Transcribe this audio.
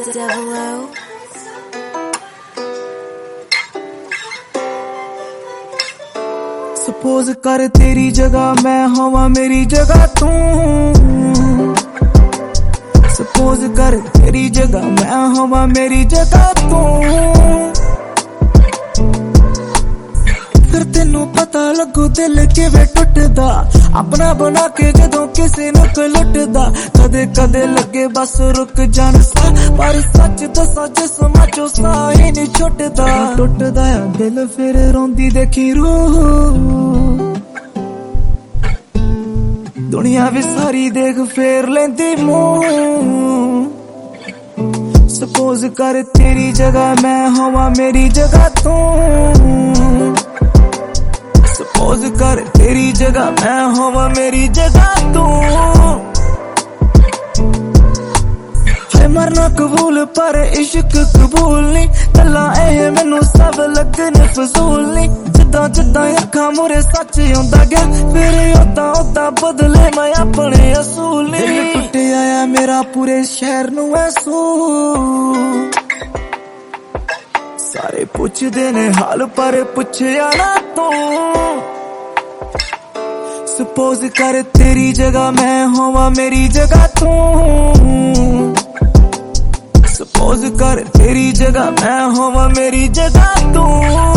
Devilo. Suppose कर तेरी जगह मैं होवा मेरी जगह तू। सपोज कर तेरी जगह मैं होवा मेरी जगह तू। फिर तेनू पता लगू दिल किवें टुटदा, अपना बना के जदों किसी नू कोई लुटदा। कदे कदे लगे बस रुक जान सा, पर सच दसा जिस्मां चों साह ही नहीं छुटदा। टुटदा है दिल फिर रोंदी देखी रूह, दुनिया भी सारी देख फेर लेंदी मुंह। सपोज कर तेरी जगह मैं होवा मेरी जगह तू। सपोज कर तेरी जगह मैं होवा मेरी जगह तू। है मरना कबूल पर इश्क कबूल नहीं, गल्लां एह मैनू सब लगन फजूल नहीं। जिद्दां जिद्दां अखां मुरे सच आउंदा गया, फिर ओदां ओदां बदले मैं अपने असूल नहीं। दिल टुटिया आ मेरा पूरे शहर नू ऐ सूह, सारे पुछदे ने हाल पर पुछया ना तू। सपोज कर तेरी जगह मैं होवा मेरी जगह तू। सपोज कर तेरी जगह मैं होवा मेरी जगह तू।